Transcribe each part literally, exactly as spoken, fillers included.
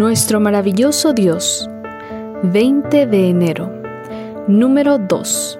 Nuestro maravilloso Dios, veinte de enero. Número dos.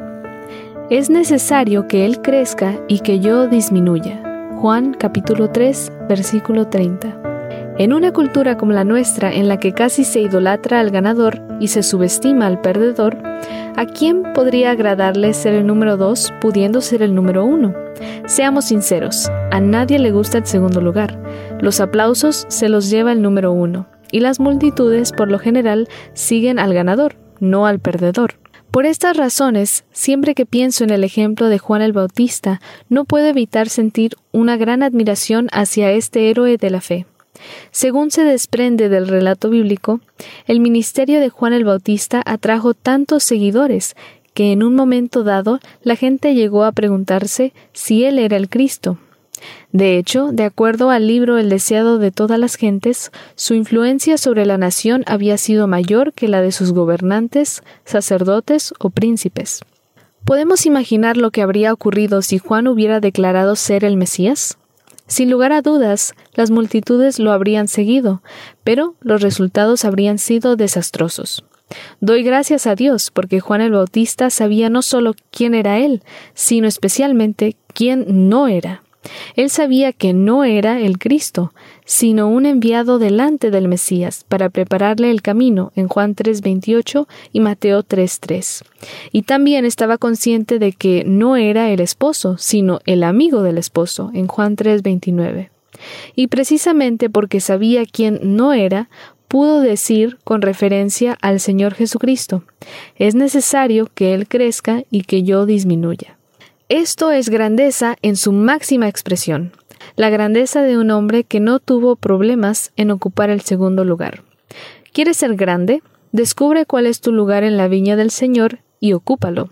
Es necesario que Él crezca y que yo disminuya. Juan capítulo tres, versículo treinta. En una cultura como la nuestra, en la que casi se idolatra al ganador y se subestima al perdedor, ¿a quién podría agradarle ser el número dos, pudiendo ser el número uno? Seamos sinceros, a nadie le gusta el segundo lugar. Los aplausos se los lleva el número uno, y las multitudes, por lo general, siguen al ganador, no al perdedor. Por estas razones, siempre que pienso en el ejemplo de Juan el Bautista, no puedo evitar sentir una gran admiración hacia este héroe de la fe. Según se desprende del relato bíblico, el ministerio de Juan el Bautista atrajo tantos seguidores que en un momento dado la gente llegó a preguntarse si él era el Cristo. De hecho, de acuerdo al libro El deseado de todas las gentes, su influencia sobre la nación había sido mayor que la de sus gobernantes, sacerdotes o príncipes. ¿Podemos imaginar lo que habría ocurrido si Juan hubiera declarado ser el Mesías? Sin lugar a dudas, las multitudes lo habrían seguido, pero los resultados habrían sido desastrosos. Doy gracias a Dios porque Juan el Bautista sabía no solo quién era él, sino especialmente quién no era. Él sabía que no era el Cristo, sino un enviado delante del Mesías para prepararle el camino en Juan tres veintiocho y Mateo tres tres. Y también estaba consciente de que no era el esposo, sino el amigo del esposo en Juan tres veintinueve. Y precisamente porque sabía quién no era, pudo decir con referencia al Señor Jesucristo: es necesario que Él crezca y que yo disminuya. Esto es grandeza en su máxima expresión, la grandeza de un hombre que no tuvo problemas en ocupar el segundo lugar. ¿Quieres ser grande? Descubre cuál es tu lugar en la viña del Señor y ocúpalo.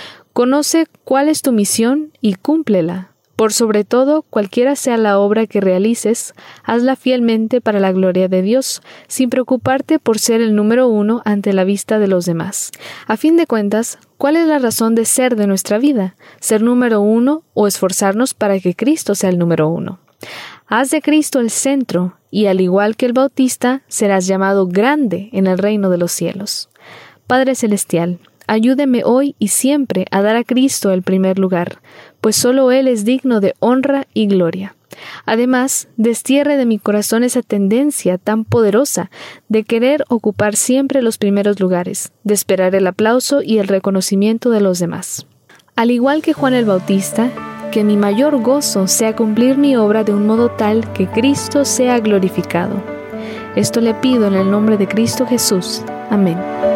Conoce cuál es tu misión y cúmplela. Por sobre todo, cualquiera sea la obra que realices, hazla fielmente para la gloria de Dios, sin preocuparte por ser el número uno ante la vista de los demás. A fin de cuentas, ¿cuál es la razón de ser de nuestra vida? ¿Ser número uno o esforzarnos para que Cristo sea el número uno? Haz de Cristo el centro, y al igual que el Bautista, serás llamado grande en el reino de los cielos. Padre Celestial, ayúdeme hoy y siempre a dar a Cristo el primer lugar, pues solo Él es digno de honra y gloria. Además, destierre de mi corazón esa tendencia tan poderosa de querer ocupar siempre los primeros lugares, de esperar el aplauso y el reconocimiento de los demás. Al igual que Juan el Bautista, que mi mayor gozo sea cumplir mi obra de un modo tal que Cristo sea glorificado. Esto le pido en el nombre de Cristo Jesús. Amén.